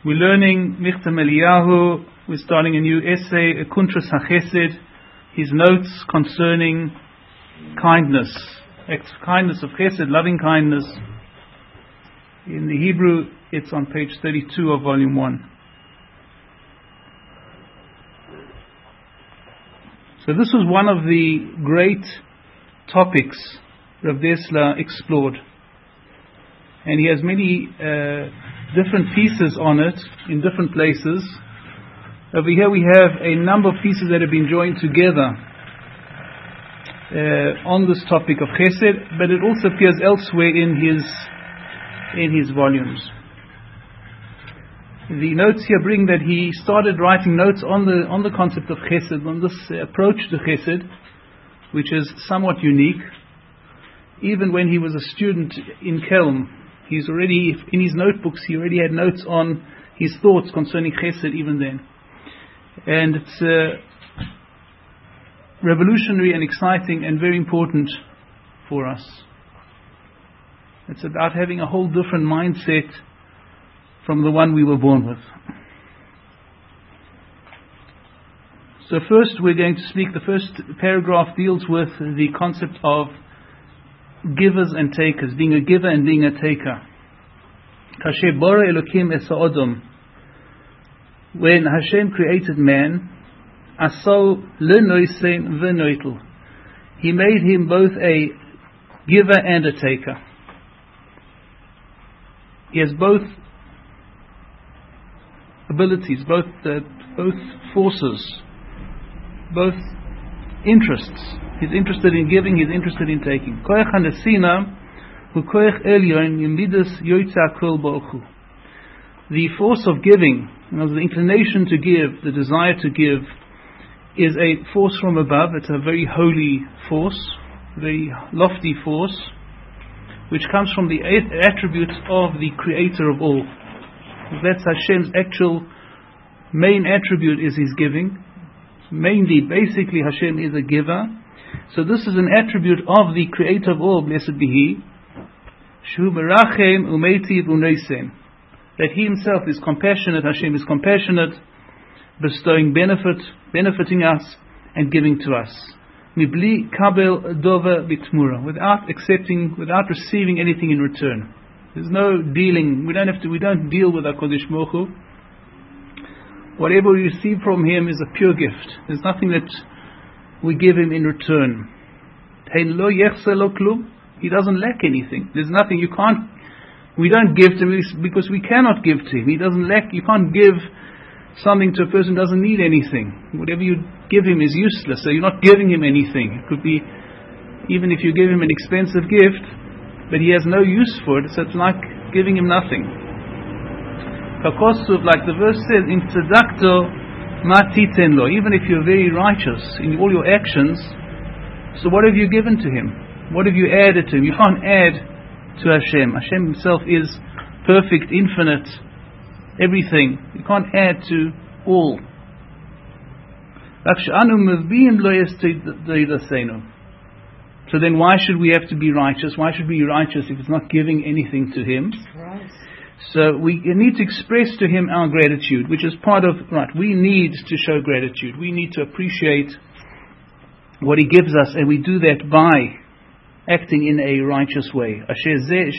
We're learning Michtam Eliyahu. We're starting a new essay, Kuntras HaChesed, his notes concerning kindness, acts of kindness of Chesed, loving kindness. In the Hebrew, it's on page 32 of volume 1. So this was one of the great topics Rav Dessler explored. And he has many different pieces on it in different places. Over here we have a number of pieces that have been joined together on this topic of Chesed, but it also appears elsewhere in his volumes. The notes here bring that he started writing notes on the concept of Chesed, on this approach to Chesed, which is somewhat unique. Even when he was a student in Kelm, he's already, in his notebooks, he already had notes on his thoughts concerning Chesed even then. And it's revolutionary and exciting and very important for us. It's about having a whole different mindset from the one we were born with. So first we're going to speak, the first paragraph deals with the concept of givers and takers, being a giver and being a taker. Kasher bara Elokim es ha'odom. When Hashem created man, asal lenoisen v'noitel, He made him both a giver and a taker. He has both abilities, both forces, both interests. He's interested in giving, he's interested in taking. Koach hanesina hu koach elyon yimidas yoytza kol ba'ochu. The force of giving, the inclination to give, the desire to give, is a force from above. It's a very holy force, very lofty force, which comes from the attributes of the Creator of all. That's Hashem's actual main attribute, is His giving. Mainly, basically, Hashem is a giver. So this is an attribute of the Creator of all, blessed be He. Shu merachem umeitiv uneisen. That He Himself is compassionate, Hashem is compassionate, bestowing benefiting us and giving to us. Mibli kabel dova bitmura, without accepting, without receiving anything in return. There's no dealing. We don't deal with HaKadosh Baruch Hu. Whatever we receive from Him is a pure gift. There's nothing that we give Him in return. He doesn't lack anything. There's nothing we don't give to Him because we cannot give to Him. He doesn't lack. You can't give something to a person who doesn't need anything. Whatever you give him is useless, so you're not giving him anything. It could be, even if you give him an expensive gift, but he has no use for it, so it's like giving him nothing. Kakosov, like the verse says, in tzedakto ma titen lo, even if you're very righteous in all your actions, so what have you given to Him? What have you added to Him? You can't add to Hashem. Hashem Himself is perfect, infinite, everything. You can't add to all. So then why should we have to be righteous? Why should we be righteous if it's not giving anything to Him? Right. So we need to express to Him our gratitude, which is part of, we need to show gratitude. We need to appreciate what He gives us, and we do that by acting in a righteous way. This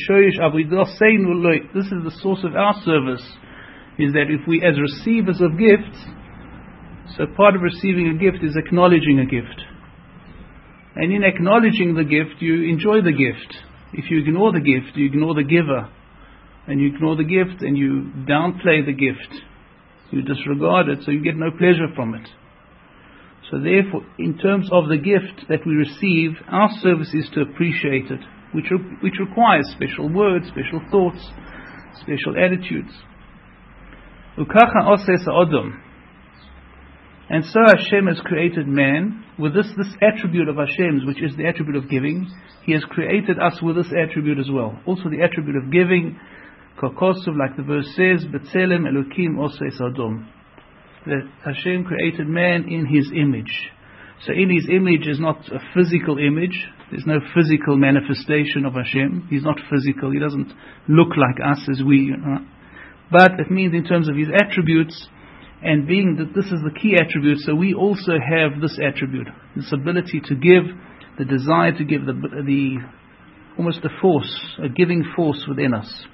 is the source of our service, is that if we, as receivers of gifts, so part of receiving a gift is acknowledging a gift. And in acknowledging the gift, you enjoy the gift. If you ignore the gift, you ignore the giver. And you ignore the gift and you downplay the gift. You disregard it, so you get no pleasure from it. So therefore, in terms of the gift that we receive, our service is to appreciate it, which requires special words, special thoughts, special attitudes. Ukacha oses ha'odom. And so Hashem has created man with this attribute of Hashem's, which is the attribute of giving. He has created us with this attribute as well. Also the attribute of giving, kakosov, like the verse says, B'tselem Elokim oses ha'odom. That Hashem created man in His image. So in His image is not a physical image. There's no physical manifestation of Hashem. He's not physical. He doesn't look like us as we. but it means in terms of his attributes, and being that this is the key attribute, so we also have this attribute, this ability to give, the desire to give, the almost a force, a giving force within us.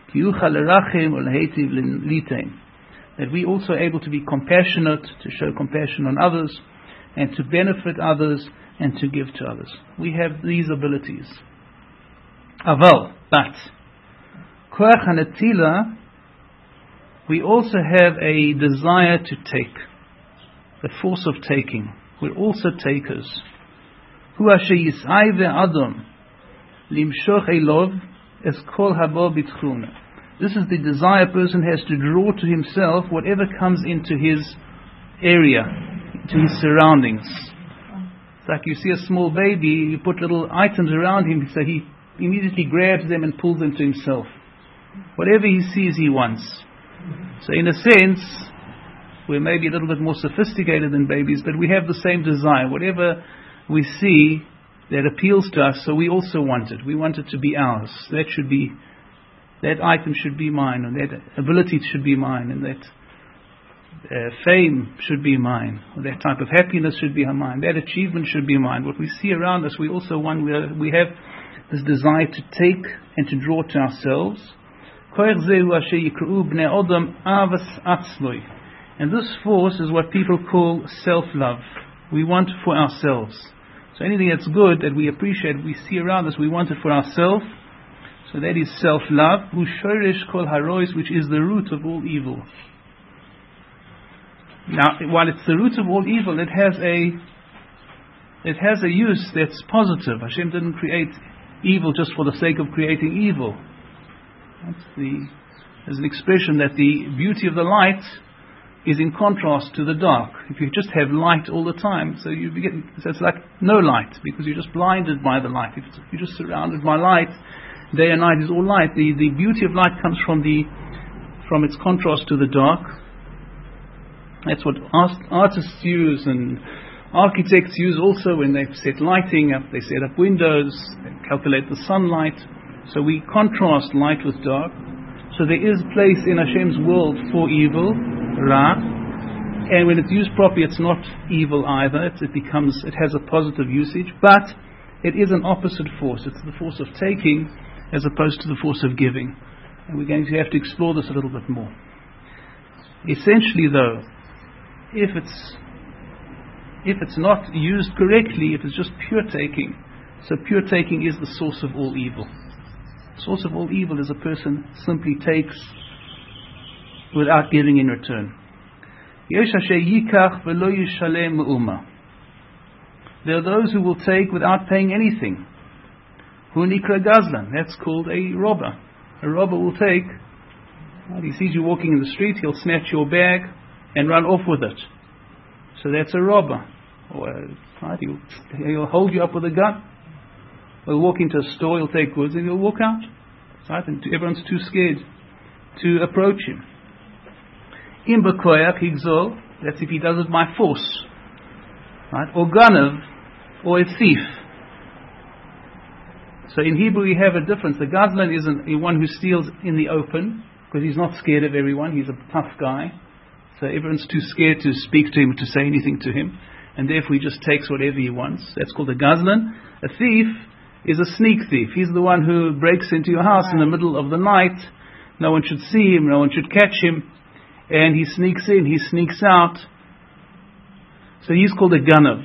That we also are able to be compassionate, to show compassion on others, and to benefit others, and to give to others. We have these abilities. Aval, but koach hanetila, we also have a desire to take, the force of taking. We're also takers. Hu asher yis'ai ve'adam limshoch elov es kol habo bitchuna. This is the desire a person has to draw to himself whatever comes into his area, into his surroundings. It's like you see a small baby, you put little items around him, so he immediately grabs them and pulls them to himself. Whatever he sees, he wants. So in a sense, we're maybe a little bit more sophisticated than babies, but we have the same desire. Whatever we see that appeals to us, so we also want it. We want it to be ours. That item should be mine, and that ability should be mine, and that fame should be mine, or that type of happiness should be mine, that achievement should be mine. What we see around us, we also want, we have this desire to take and to draw to ourselves. And this force is what people call self-love. We want for ourselves. So anything that's good, that we appreciate, we see around us, we want it for ourselves. So that is self-love, which is the root of all evil. Now, while it's the root of all evil, it has a use that's positive. Hashem didn't create evil just for the sake of creating evil. There's an expression that the beauty of the light is in contrast to the dark. If you just have light all the time, so it's like no light, because you're just blinded by the light. If you're just surrounded by light, day and night is all light. The beauty of light comes from its contrast to the dark. That's what artists use and architects use also when they set lighting up. They set up windows, they calculate the sunlight. So we contrast light with dark. So there is place in Hashem's world for evil, Ra, and when it's used properly, it's not evil either. It has a positive usage, but it is an opposite force. It's the force of taking as opposed to the force of giving. And we're going to have to explore this a little bit more. Essentially though, if it's not used correctly, if it's just pure taking, so pure taking is the source of all evil. The source of all evil is a person simply takes without giving in return. There are those who will take without paying anything. Hunikra Gazlan, that's called a robber. A robber will take, he sees you walking in the street, he'll snatch your bag and run off with it. So that's a robber. He'll hold you up with a gun. He'll walk into a store, he'll take goods and he'll walk out. Right? And everyone's too scared to approach him. In Bekoyach Higzol, that's if he does it by force. Right? Or Ganav, or a thief. So in Hebrew we have a difference. The Gazlan is one who steals in the open, because he's not scared of everyone, he's a tough guy. So everyone's too scared to speak to him, to say anything to him, and therefore he just takes whatever he wants. That's called a Gazlan. A thief is a sneak thief. He's the one who breaks into your house in the middle of the night. No one should see him, no one should catch him, and he sneaks in, he sneaks out. So he's called a Ganav.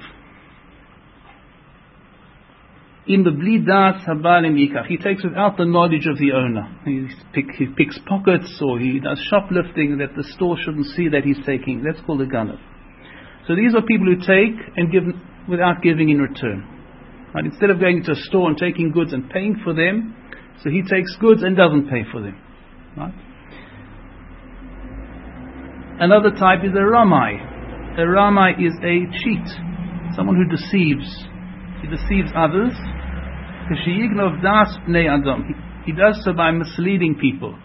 In the Blidas Habalim Yikach, he takes without the knowledge of the owner. He picks pockets, or he does shoplifting that the store shouldn't see that he's taking. That's called a Ganav. So these are people who take and give without giving in return. Right? Instead of going to a store and taking goods and paying for them, so he takes goods and doesn't pay for them. Right? Another type is a Ramai. A Ramai is a cheat, someone who deceives. He deceives others. He does so by misleading people.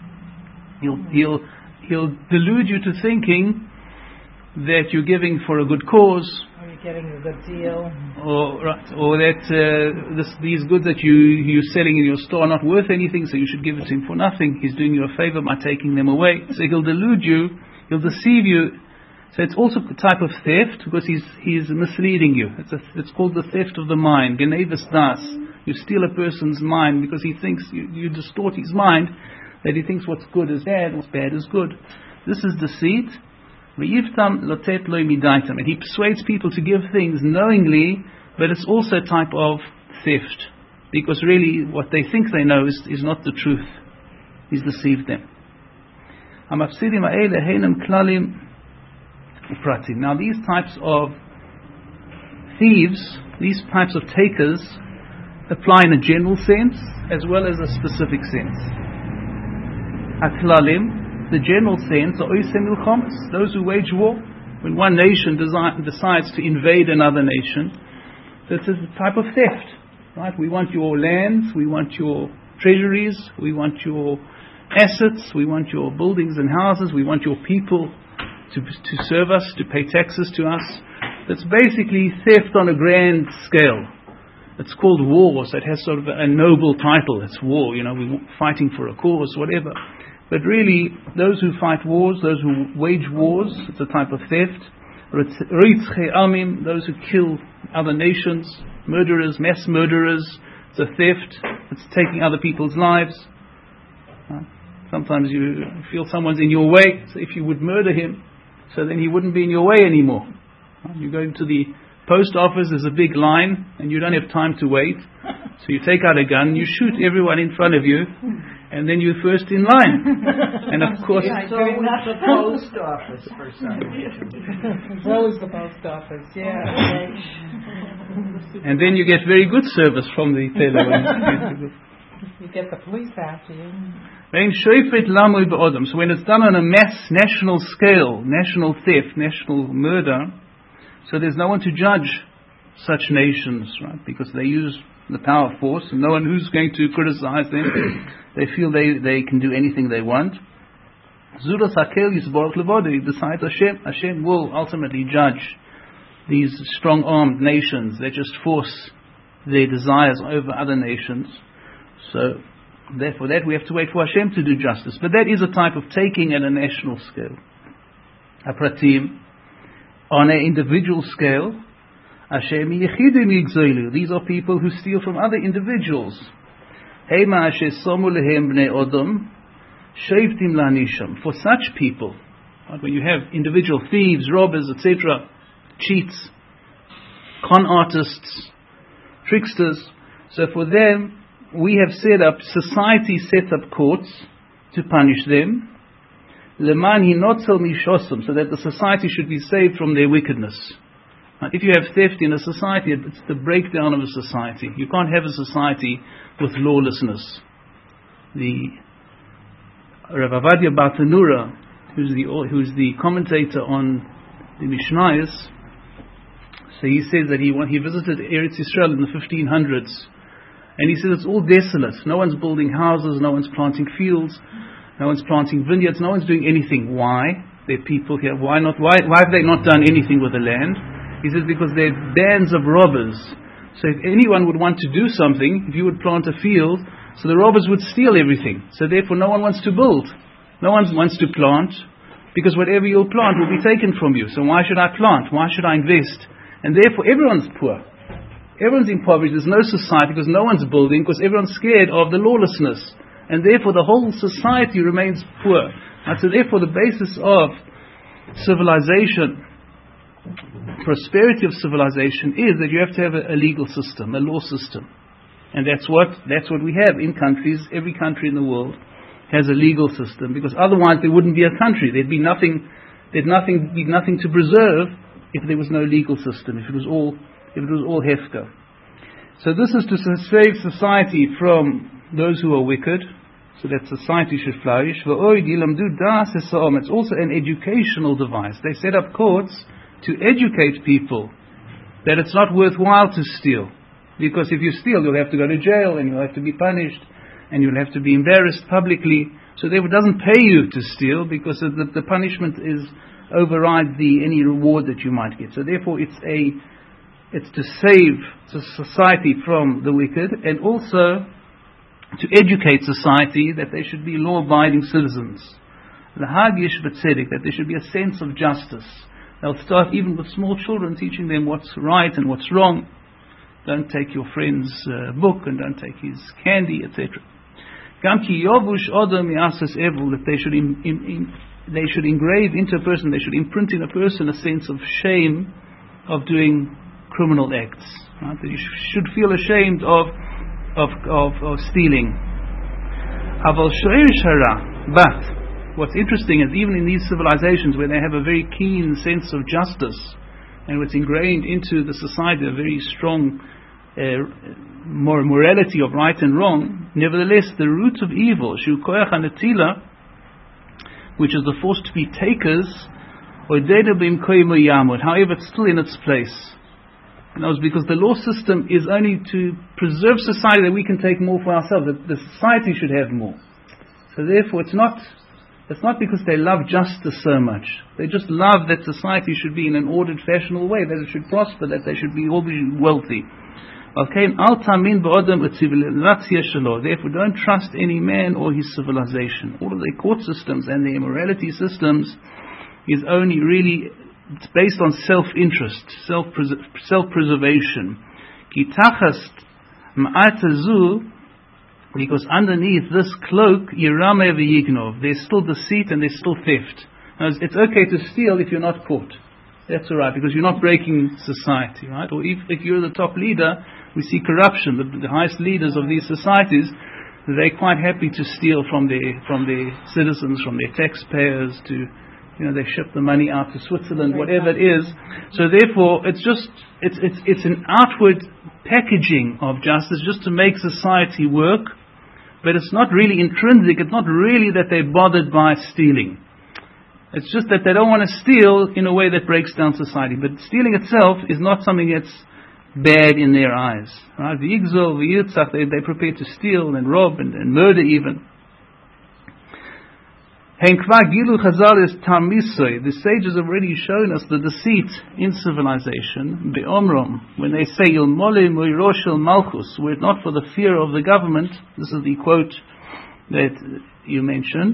He'll delude you to thinking that you're giving for a good cause, getting a good deal. Or that these goods that you're selling in your store are not worth anything, so you should give it to him for nothing. He's doing you a favor by taking them away. So he'll delude you, he'll deceive you. So it's also a type of theft because he's misleading you. It's called the theft of the mind. Genevas das. You steal a person's mind because he thinks you distort his mind, that he thinks what's good is bad, what's bad is good. This is deceit. And he persuades people to give things knowingly, but it's also a type of theft, because really what they think they know is not the truth. He's deceived them. Now these types of thieves, these types of takers, apply in a general sense as well as a specific sense. The general sense are those who wage war. When one nation decides to invade another nation, this is a type of theft, right? We want your lands, we want your treasuries, we want your assets, we want your buildings and houses, we want your people to serve us, to pay taxes to us. That's basically theft on a grand scale. It's called war, so it has sort of a noble title. It's war, we're fighting for a cause, whatever. But really, those who fight wars, those who wage wars, it's a type of theft. Those who kill other nations, murderers, mass murderers, it's a theft. It's taking other people's lives. Sometimes you feel someone's in your way, so if you would murder him, so then he wouldn't be in your way anymore. You go into the post office, there's a big line, and you don't have time to wait. So you take out a gun, you shoot everyone in front of you, and then you're first in line. And of course... So not the post office for some reason. Close the post office, yeah. And then you get very good service from the teller. You get the police after you. So when it's done on a mass national scale, national theft, national murder, so there's no one to judge such nations, right? Because they use the power of force, and no one who's going to criticize them. They feel they can do anything they want. Zuras Hakel Yisborach Levodi decides Hashem will ultimately judge these strong-armed nations that just force their desires over other nations. So therefore that we have to wait for Hashem to do justice. But that is a type of taking at a national scale. Apratim, on an individual scale, these are people who steal from other individuals. For such people, when you have individual thieves, robbers, etc., cheats, con artists, tricksters, so for them we have set up, society sets up courts to punish them, so that the society should be saved from their wickedness. If you have theft in a society, it's the breakdown of a society. You can't have a society with lawlessness. The Rav Avadia Bartanura, who's the commentator on the Mishnayos, so he says that he visited Eretz Yisrael in the 1500s, and he says it's all desolate. No one's building houses, no one's planting fields, no one's planting vineyards, no one's doing anything. Why? There are people here. Why not? Why have they not done anything with the land? He says because they're bands of robbers. So if anyone would want to do something, if you would plant a field, so the robbers would steal everything. So therefore no one wants to build. No one wants to plant, because whatever you'll plant will be taken from you. So why should I plant? Why should I invest? And therefore everyone's poor. Everyone's impoverished. There's no society because no one's building, because everyone's scared of the lawlessness. And therefore the whole society remains poor. And so therefore the basis of civilization, prosperity of civilization, is that you have to have a legal system, a law system. And that's what we have in countries. Every country in the world has a legal system, because otherwise there wouldn't be a country. There'd be nothing to preserve if there was no legal system, if it was all hefker. So this is to save society from those who are wicked, so that society should flourish. It's also an educational device. They set up courts to educate people that it's not worthwhile to steal. Because if you steal, you'll have to go to jail, and you'll have to be punished, and you'll have to be embarrassed publicly. So therefore it doesn't pay you to steal, because the punishment overrides any reward that you might get. So therefore it's to save the society from the wicked, and also to educate society that they should be law-abiding citizens. Lahagish b'tzedek, that there should be a sense of justice. They'll start even with small children, teaching them what's right and what's wrong. Don't take your friend's book, and don't take his candy, etc. Gamki yovush odom yasas evil, that they should engrave into a person, they should imprint in a person a sense of shame of doing criminal acts. Right? That you should feel ashamed of stealing. Aval shoirish hara, but what's interesting is even in these civilizations where they have a very keen sense of justice, and it's ingrained into the society a very strong morality of right and wrong, nevertheless the root of evil, shu koyach hanetila, which is the force to be takers, however it's still in its place. And that was because the law system is only to preserve society, that we can take more for ourselves, that the society should have more. So therefore it's not because they love justice so much. They just love that society should be in an ordered, fashionable way, that it should prosper, that they should be all be wealthy. Therefore don't trust any man or his civilization. All of their court systems and their morality systems is only really, it's based on self-interest, self-preservation. Because underneath this cloak, Yerame v'yignov, there's still deceit and there's still theft. Now, it's okay to steal if you're not caught. That's alright, because you're not breaking society, right? Or if you're the top leader, we see corruption. The highest leaders of these societies, they're quite happy to steal from their citizens, from their taxpayers, to, they ship the money out to Switzerland, whatever it is. So therefore, it's an outward packaging of justice just to make society work, but it's not really intrinsic. It's not really that they're bothered by stealing. It's just that they don't want to steal in a way that breaks down society. But stealing itself is not something that's bad in their eyes. Right? They're prepared to steal and rob and murder even. The sages have already shown us the deceit in civilization, when they say, were it not for the fear of the government. This is the quote that you mentioned.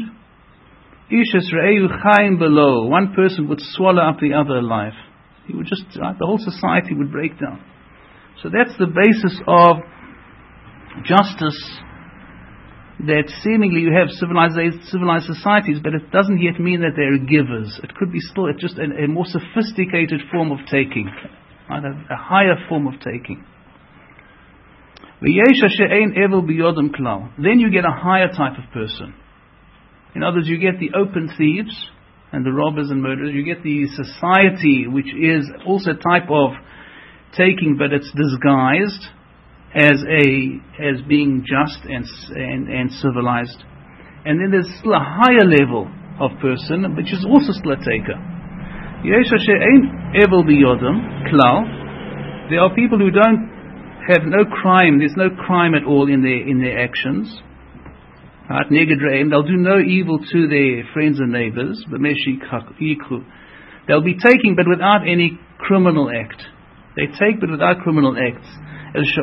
One person would swallow up the other alive. He would just, the whole society would break down. So that's the basis of justice, that seemingly you have civilized societies, but it doesn't yet mean that they're givers. It could be still just a more sophisticated form of taking, right? A higher form of taking. Then you get a higher type of person. In other words, you get the open thieves and the robbers and murderers. You get the society, which is also a type of taking, but it's disguised as being just and civilized. And then there's still a higher level of person, which is also still a taker. There are people who don't have no crime. There's no crime at all in their actions. They'll do no evil to their friends and neighbors. They'll be taking, but without any criminal act. They take, but without criminal acts. Just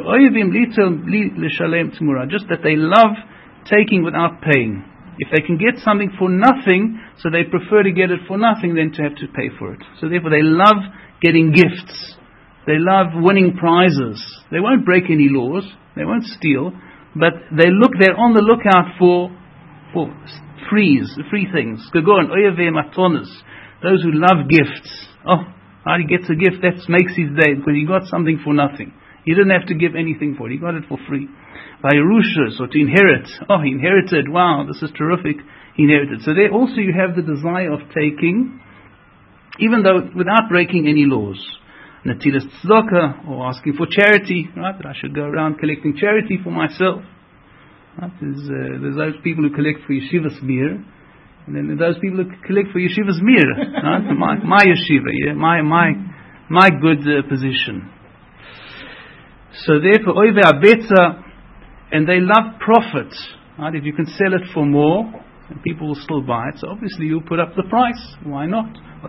that they love taking without paying. If they can get something for nothing, so they prefer to get it for nothing than to have to pay for it. So therefore they love getting gifts. They love winning prizes. They won't break any laws. They won't steal. But they're on the lookout for free things. Those who love gifts. How he gets a gift, that makes his day, because he got something for nothing. He didn't have to give anything for it. He got it for free. By Yerushas, or to inherit. He inherited. Wow, this is terrific. He inherited. So there also you have the desire of taking, even though without breaking any laws. Natilas tzedakah, or asking for charity, right? That I should go around collecting charity for myself. Right? There's those people who collect for yeshivas mir, and then there's those people who collect for yeshivas mir. Right? My yeshiva, yeah, my good position. So therefore, oive abetza, and they love profit. Right? If you can sell it for more, and people will still buy it. So obviously you'll put up the price. Why not?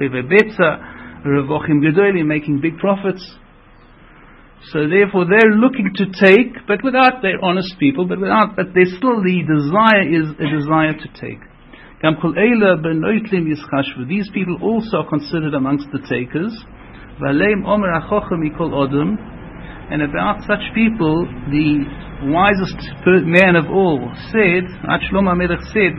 Making big profits. So therefore they're looking to take, but they're honest people, but there's still the desire is a desire to take. These people also are considered amongst the takers. And about such people, the wisest man of all said, Shlomo HaMelech said,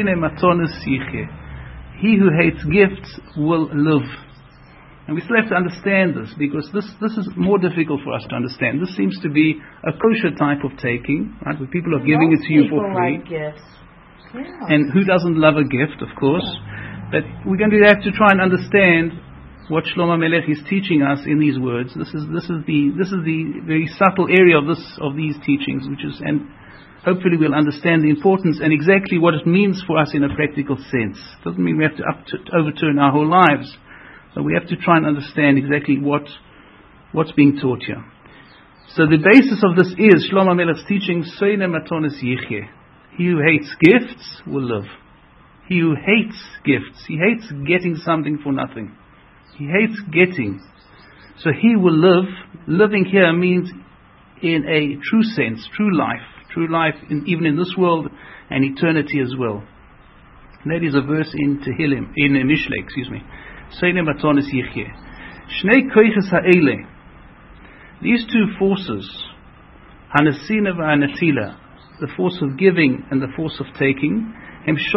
he who hates gifts will live. And we still have to understand this, because this is more difficult for us to understand. This seems to be a kosher type of taking, right? Where people are giving it to you for free. Like gifts. Yeah. And who doesn't love a gift, of course? But we're going to have to try and understand what Shlomo HaMelech is teaching us in these words. This is the very subtle area of these teachings, and hopefully we'll understand the importance and exactly what it means for us in a practical sense. It doesn't mean we have to overturn our whole lives, but we have to try and understand exactly what's being taught here. So the basis of this is Shlomo HaMelech's teaching, Soine Matonis Yichye. He who hates gifts will live. He who hates gifts, he hates getting something for nothing. He hates getting. So he will live. Living here means in a true sense, true life even in this world and eternity as well. And that is a verse in Tehillim, in Mishlei, Seine Matonis Yichye. Shnei koiches ha'ele. These two forces, Hanasina v'Hanatila, the force of giving and the force of taking, they are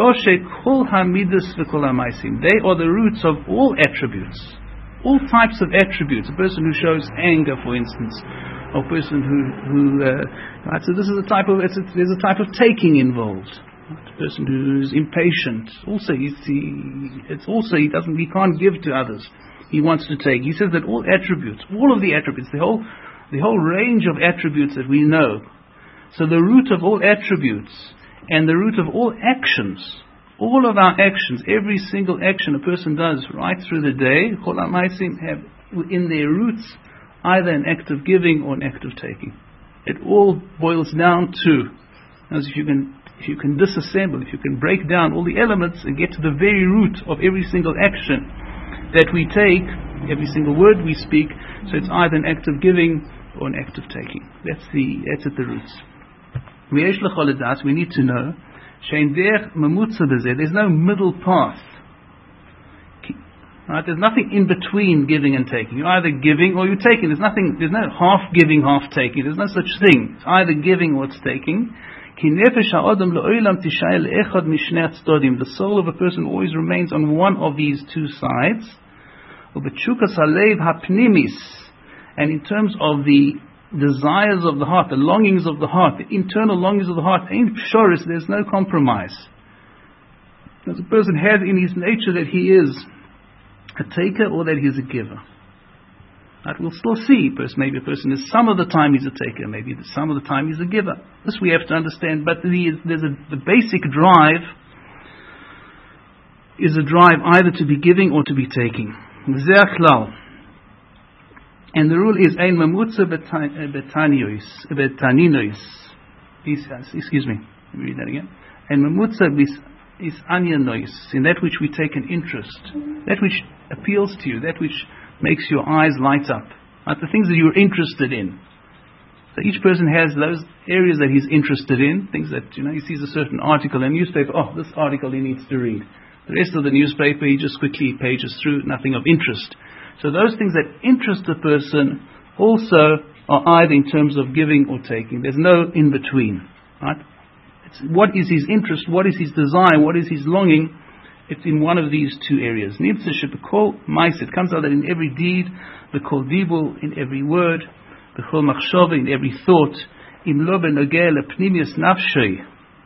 the roots of all attributes, all types of attributes. A person who shows anger, for instance, or a person who right, so this is there's a type of taking involved. A person who is impatient, also he can't give to others. He wants to take. He says that all of the attributes, the whole range of attributes that we know. So the root of all attributes and the root of all actions, all of our actions, every single action a person does right through the day, Chol HaMaisim have in their roots either an act of giving or an act of taking. It all boils down to, as if you can disassemble, if you can break down all the elements and get to the very root of every single action that we take, every single word we speak, so it's either an act of giving or an act of taking. That's at the roots. We need to know there's no middle path. Right? There's nothing in between giving and taking. You're either giving or you're taking. There's no half giving, half taking. There's no such thing. It's either giving or it's taking. The soul of a person always remains on one of these two sides. And in terms of the desires of the heart, the longings of the heart, the internal longings of the heart, there's no compromise. As a person has in his nature that he is a taker or that he is a giver. That we'll still see. Maybe a person is some of the time he's a taker, maybe some of the time he's a giver. This we have to understand. But the basic drive is a drive either to be giving or to be taking. And the rule is ein mamutza betaninois. Excuse me. Let me read that again. And mamutza is anyanois, in that which we take an interest, that which appeals to you, that which makes your eyes light up, the things that you're interested in. So each person has those areas that he's interested in, things that he sees a certain article in a newspaper. Oh, this article he needs to read. The rest of the newspaper he just quickly pages through, nothing of interest. So those things that interest a person also are either in terms of giving or taking. There's no in between. Right? What is his interest? What is his desire? What is his longing? It's in one of these two areas. It comes out that in every deed, the kol dibul, in every word, the kol machshava, in every thought, im lo benogeh lepnimius nafshei,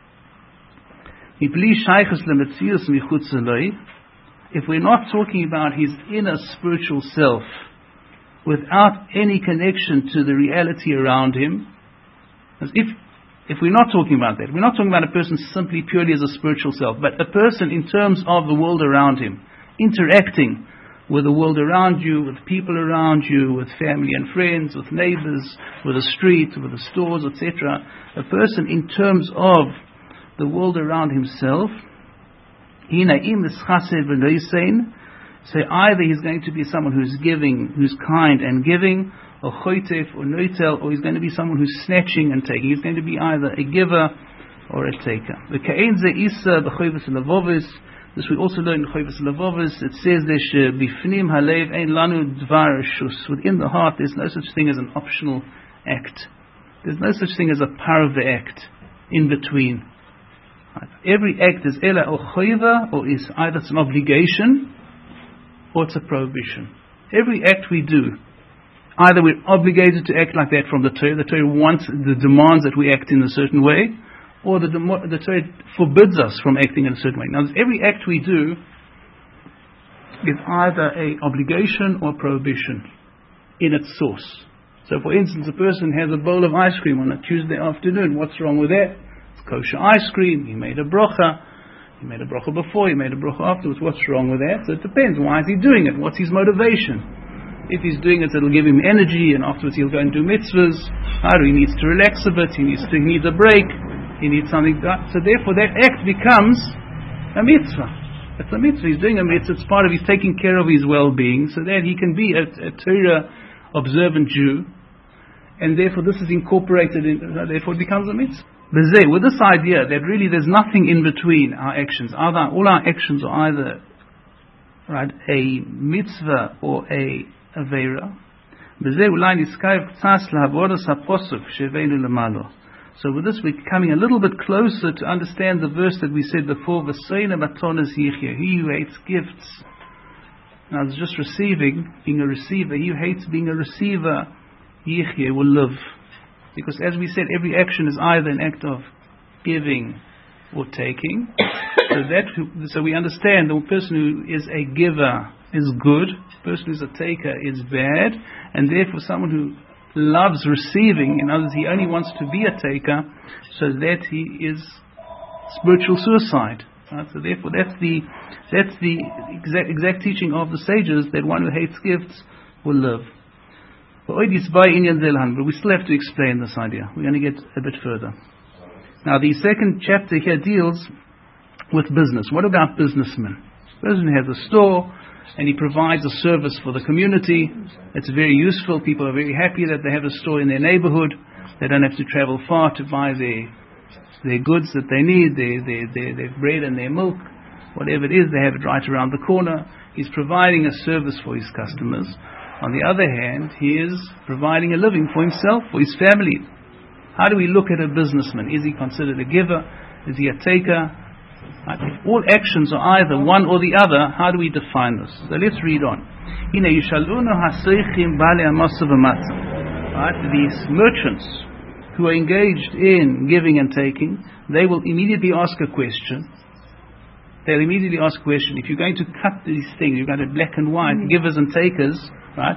mibli shaychus lemetzius michutz eloi. If we're not talking about his inner spiritual self, without any connection to the reality around him, as if we're not talking about that, we're not talking about a person simply purely as a spiritual self, but a person in terms of the world around him, interacting with the world around you, with people around you, with family and friends, with neighbors, with the street, with the stores, etc. A person in terms of the world around himself, So either he's going to be someone who's giving, who's kind and giving, or choitef or noitel, or he's going to be someone who's snatching and taking. He's going to be either a giver or a taker. This we also learn in Choivas Levovos. It says there, bifnim halev ein lanu dvar shus. Within the heart, there's no such thing as an optional act. There's no such thing as a parve act in between. Right. Every act is ela or choiva, or is either it's an obligation or it's a prohibition. Every act we do, either we're obligated to act like that from the Torah. The Torah wants, the demands that we act in a certain way, or the Torah forbids us from acting in a certain way. Now, every act we do is either an obligation or prohibition in its source. So, for instance, a person has a bowl of ice cream on a Tuesday afternoon. What's wrong with that? It's kosher ice cream. He made a bracha. He made a bracha before. He made a bracha afterwards. What's wrong with that? So it depends. Why is he doing it? What's his motivation? If he's doing it, it'll give him energy, and afterwards he'll go and do mitzvahs. He needs to relax a bit. He needs a break. He needs something done. So therefore that act becomes a mitzvah. It's a mitzvah. He's doing a mitzvah. It's part of his taking care of his well-being, so that he can be a Torah observant Jew, and therefore this is incorporated in, therefore it becomes a mitzvah. With this idea that really there's nothing in between our actions. All our actions are either a mitzvah or a avera. So with this we're coming a little bit closer to understand the verse that we said before, he who hates gifts. Now it's just receiving, being a receiver. He who hates being a receiver, yichye, will live. Because as we said, every action is either an act of giving or taking. So we understand the person who is a giver is good, the person who is a taker is bad, and therefore someone who loves receiving, in other words, he only wants to be a taker, so that he is spiritual suicide. Right? So therefore that's the exact teaching of the sages, that one who hates gifts will live. But we still have to explain this idea. We're going to get a bit further. Now the second chapter here deals with business. What about businessmen? A person who has a store and he provides a service for the community. It's very useful. People are very happy that they have a store in their neighborhood. They don't have to travel far to buy their goods that they need, their bread and their milk, whatever it is, they have it right around the corner. He's providing a service for his customers. On the other hand, he is providing a living for himself, for his family. How do we look at a businessman? Is he considered a giver? Is he a taker? Right. If all actions are either one or the other, how do we define this? So let's read on. Right. These merchants who are engaged in giving and taking, they will immediately ask a question. They'll immediately ask a question. If you're going to cut these things, you've got a black and white, givers and takers, right?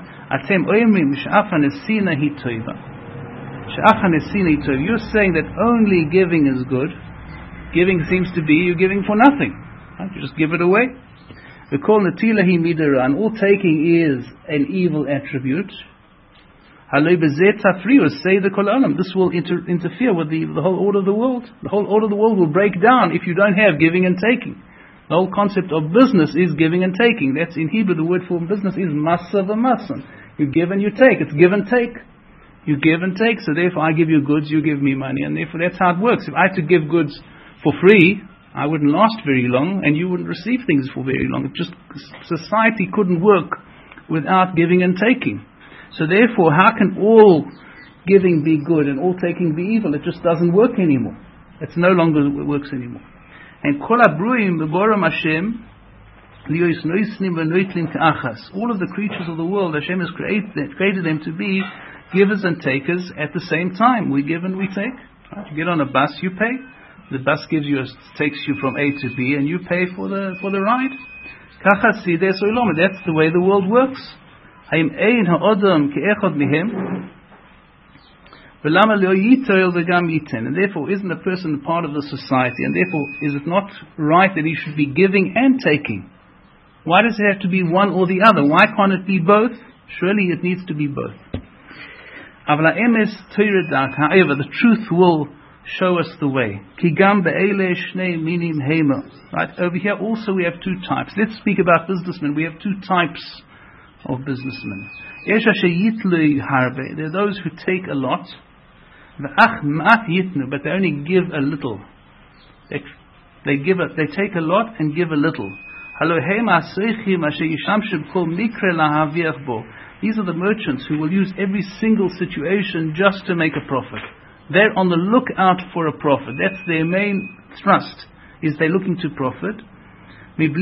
You're saying that only giving is good. Giving seems to be you're giving for nothing. Right? You just give it away. We call netilahi midara, and all taking is an evil attribute. This will interfere with the whole order of the world. The whole order of the world will break down if you don't have giving and taking. The whole concept of business is giving and taking. That's in Hebrew, the word for business is masa v'masan. You give and you take. It's give and take. You give and take. So therefore I give you goods, you give me money, and therefore that's how it works. If I had to give goods for free, I wouldn't last very long, and you wouldn't receive things for very long. Society couldn't work without giving and taking. So therefore, how can all giving be good and all taking be evil? It just doesn't work anymore. It no longer works anymore. And kol habruim b'boram Hashem liyos noisnim v'noitlim ka'achas. All of the creatures of the world, Hashem has created them to be givers and takers at the same time. We give and we take. Right? You get on a bus, you pay. The bus takes you from A to B, and you pay for the ride. That's the way the world works. And therefore isn't a person part of the society, and therefore is it not right that he should be giving and taking? Why does it have to be one or the other? Why can't it be both? Surely it needs to be both. However, the truth will show us the way. Kigam be'ele shnei minim hema. Right, over here also we have two types. Let's speak about businessmen. We have two types of businessmen. There are those who take a lot, but they only give a little. They take a lot and give a little. These are the merchants who will use every single situation just to make a profit. They're on the lookout for a profit. That's their main thrust, is they're looking to profit. Without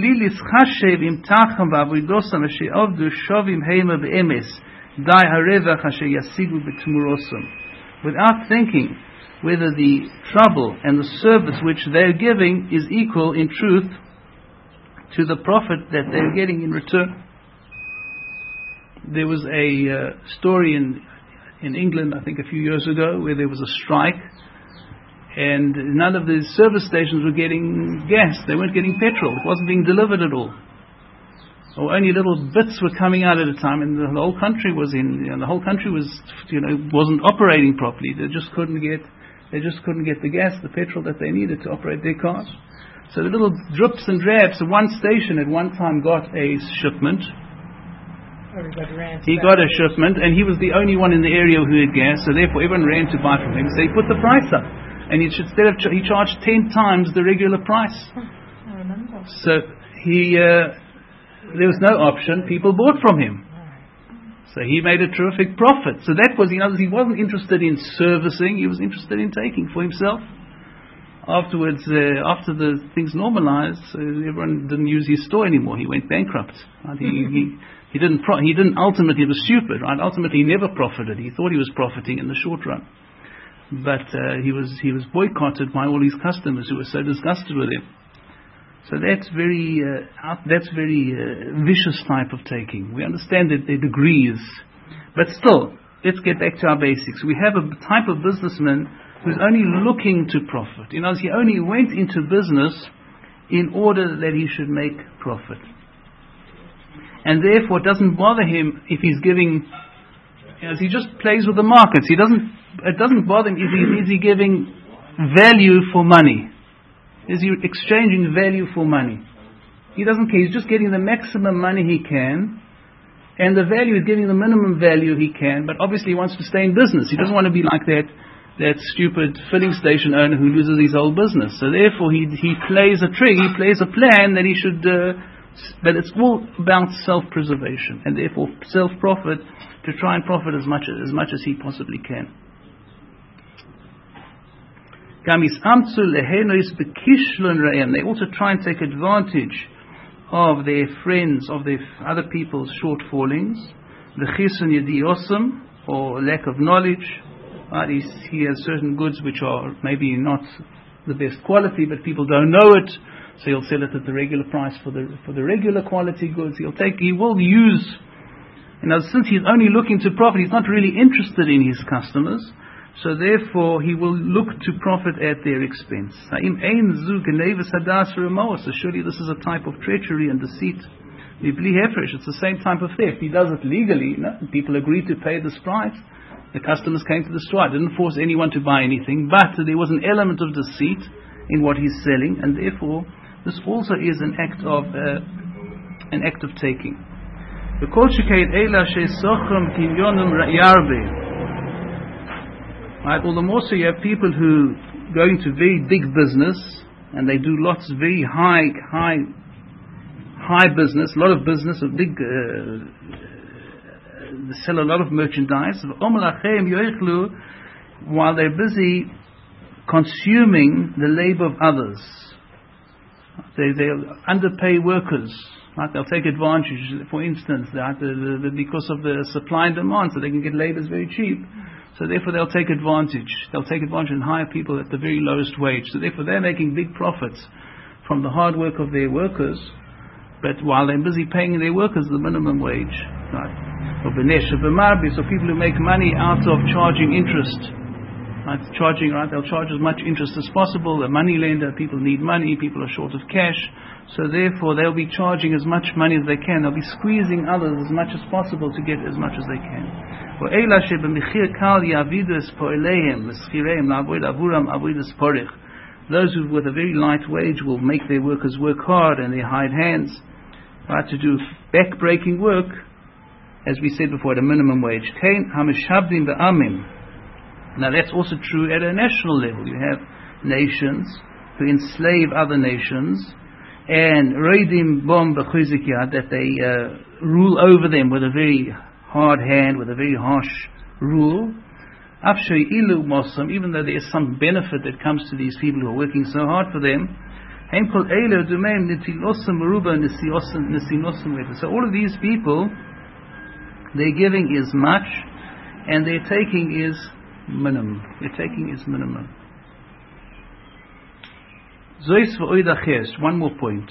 thinking whether the trouble and the service which they're giving is equal in truth to the profit that they're getting in return. There was a story in England, I think a few years ago, where there was a strike, and none of the service stations were getting gas. They weren't getting petrol. It wasn't being delivered at all, or only little bits were coming out at a time, and the whole country wasn't operating properly. They just couldn't get the gas, the petrol that they needed to operate their cars. So the little drips and drabs. So one station at one time got a shipment. He got a shipment, and he was the only one in the area who had gas. So therefore, everyone ran to buy from him. So he put the price up, and he charged 10 times the regular price. I remember. So there was no option. People bought from him. So he made a terrific profit. So that was, he wasn't interested in servicing. He was interested in taking for himself. Afterwards, after the things normalized, everyone didn't use his store anymore. He went bankrupt. Right? He didn't ultimately, it was stupid, right? Ultimately, he never profited. He thought he was profiting in the short run. But he was boycotted by all his customers who were so disgusted with him. So that's very vicious type of taking. We understand that there are degrees, but still, let's get back to our basics. We have a type of businessman who's only looking to profit. He only went into business in order that he should make profit, and therefore it doesn't bother him if he's giving. He just plays with the markets. It doesn't bother him if is he giving value for money. Is he exchanging value for money? He doesn't care. He's just getting the maximum money he can, and the value is giving the minimum value he can. But obviously, he wants to stay in business. He doesn't want to be like that stupid filling station owner who loses his whole business. So therefore, he plays a trick. He plays a plan that he should. But it's all about self-preservation, and therefore self-profit, to try and profit as much as he possibly can. They also try and take advantage of their friends, of their other people's shortfallings, the chisun yediyosam, or lack of knowledge. He has certain goods which are maybe not the best quality, but people don't know it, so he'll sell it at the regular price for the regular quality goods. He will use, since he's only looking to profit, he's not really interested in his customers. So therefore, he will look to profit at their expense. So surely this is a type of treachery and deceit. It's the same type of theft. He does it legally. People agreed to pay this price. The customers came to the store. I didn't force anyone to buy anything, but there was an element of deceit in what he's selling, and therefore, this also is an act of taking. Right, all the more so you have people who go into very big business, and they do lots of very high business, a lot of business, a big, they sell a lot of merchandise. While they're busy consuming the labor of others, they'll underpay workers. Right? They'll take advantage, for instance, because of the supply and demand, so they can get labor very cheap. So therefore they'll take advantage. They'll take advantage and hire people at the very lowest wage. So therefore they're making big profits from the hard work of their workers, but while they're busy paying their workers the minimum wage. Right? So people who make money out of charging interest. Right? Charging, right? They'll charge as much interest as possible. A money lender, people need money, people are short of cash. So therefore, they'll be charging as much money as they can. They'll be squeezing others as much as possible to get as much as they can. Those who with a very light wage will make their workers work hard and their hired hands, right, to do back-breaking work, as we said before, at a minimum wage. Now that's also true at a national level. You have nations who enslave other nations, and Reidim Bom B'Chizikiyad, that they rule over them with a very hard hand, with a very harsh rule. Afshay Ilu Mossam, even though there is some benefit that comes to these people who are working so hard for them. So all of these people, their giving is much, and their taking is minimum. Their taking is minimum. One more point.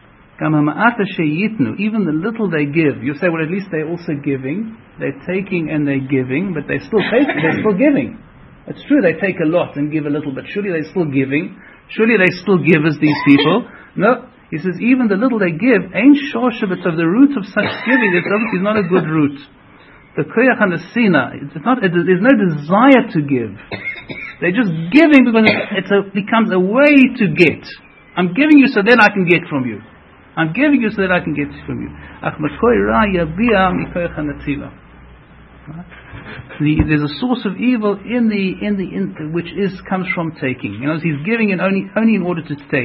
Even the little they give, you say, well, at least they're also giving. They're taking and they're giving, but they're still taking, they're still giving. It's true they take a lot and give a little, but surely they're still giving. Surely they still give as these people. No, he says, even the little they give, ain't shoshabit of the root of such giving, it's obviously not a good root. The koyach and the sina, there's no desire to give. They're just giving because it becomes a way to get. I'm giving you so then I can get from you. I'm giving you so that I can get from you. There's a source of evil which comes from taking. He's giving it only in order to take.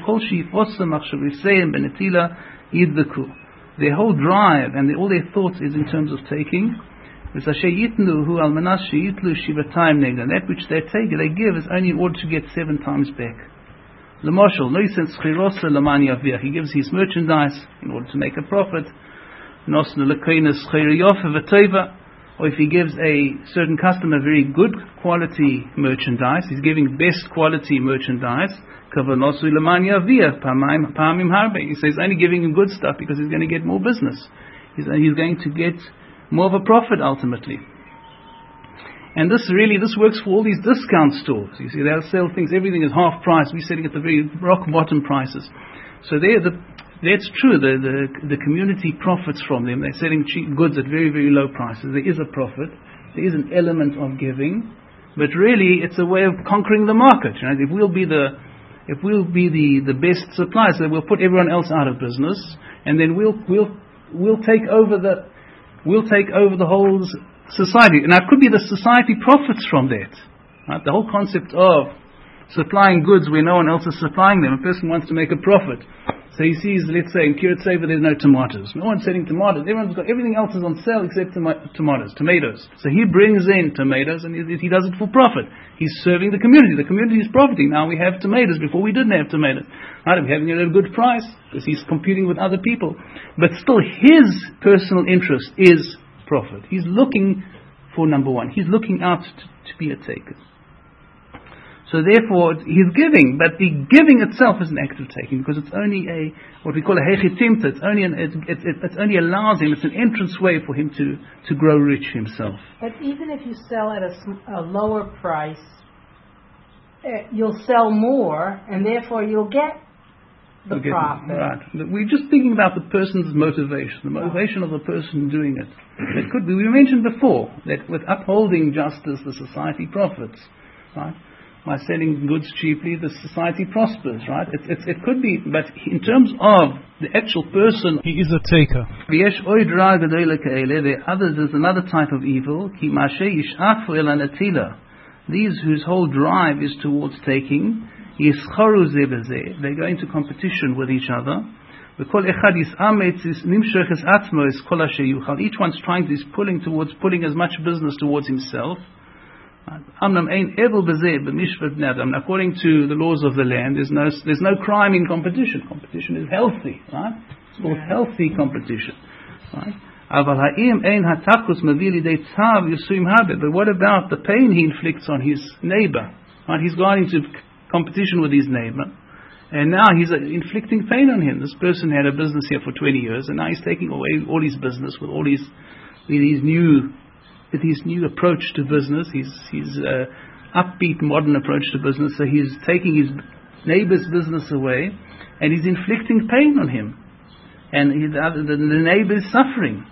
Their whole drive and all their thoughts is in terms of taking. That which they take, they give, is only in order to get 7 times back. He gives his merchandise in order to make a profit. Or if he gives a certain customer very good quality merchandise, he's giving best quality merchandise. He says he's only giving him good stuff because he's going to get more business. He's going to get more of a profit ultimately. And this works for all these discount stores. You see, they'll sell things, everything is half price. We're selling at the very rock bottom prices. So that's true. The community profits from them. They're selling cheap goods at very, very low prices. There is a profit. There is an element of giving, but really it's a way of conquering the market. Right? If we'll be the best suppliers, then we'll put everyone else out of business, and then we'll take over the whole society. Now it could be the society profits from that. Right? The whole concept of supplying goods where no one else is supplying them. A person wants to make a profit. So he sees, let's say, in Kiryat Sefer there's no tomatoes. No one's selling tomatoes. Everything else is on sale except tomatoes. So he brings in tomatoes and he does it for profit. He's serving the community. The community is profiting. Now we have tomatoes. Before we didn't have tomatoes. Right? We're having it at a good price because he's competing with other people. But still his personal interest is profit. He's looking for number one. He's looking out to be a taker. So therefore, he's giving, but the giving itself is an act of taking because it's only what we call a hechitimta. It only allows him. It's an entrance way for him to grow rich himself. But even if you sell at a lower price, you'll sell more, and therefore you'll get the profit. Right. We're just thinking about the person's motivation, the motivation of the person doing it. It could be. We mentioned before that with upholding justice, the society profits. Right. By selling goods cheaply, the society prospers, right? It could be, but in terms of the actual person, he is a taker. There's another type of evil. These whose whole drive is towards taking, they go into competition with each other. Each one's trying to, is pulling as much business towards himself. According to the laws of the land, there's no crime in competition. Competition is healthy, right? It's called healthy competition, right? But what about the pain he inflicts on his neighbor? Right? He's gone into competition with his neighbor, and now he's inflicting pain on him. This person had a business here for 20 years, and now he's taking away all his business with his new approach to business. He's upbeat, modern approach to business. So he's taking his neighbor's business away, and he's inflicting pain on him. And the neighbor is suffering.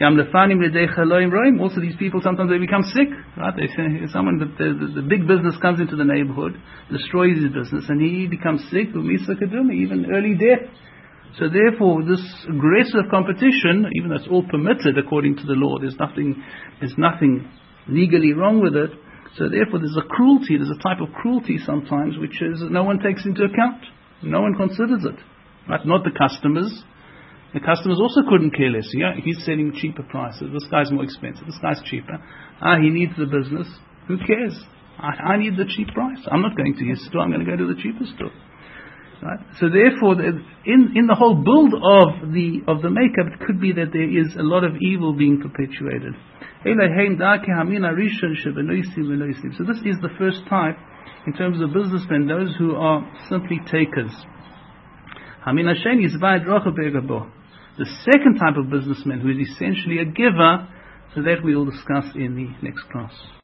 Also, these people sometimes they become sick, right? They say someone the big business comes into the neighborhood, destroys his business, and he becomes sick, even early death. So therefore, this aggressive competition, even though it's all permitted according to the law, there's nothing legally wrong with it. So therefore, there's a cruelty. There's a type of cruelty sometimes which is no one takes into account. No one considers it, right? Not the customers. The customers also couldn't care less. Yeah, he's selling cheaper prices. This guy's more expensive. This guy's cheaper. He needs the business. Who cares? I need the cheap price. I'm not going to his store. I'm going to go to the cheaper store. Right? So therefore, in the whole build of the makeup, it could be that there is a lot of evil being perpetuated. So this is the first type in terms of businessmen, those who are simply takers. The second type of businessman who is essentially a giver, so that we will discuss in the next class.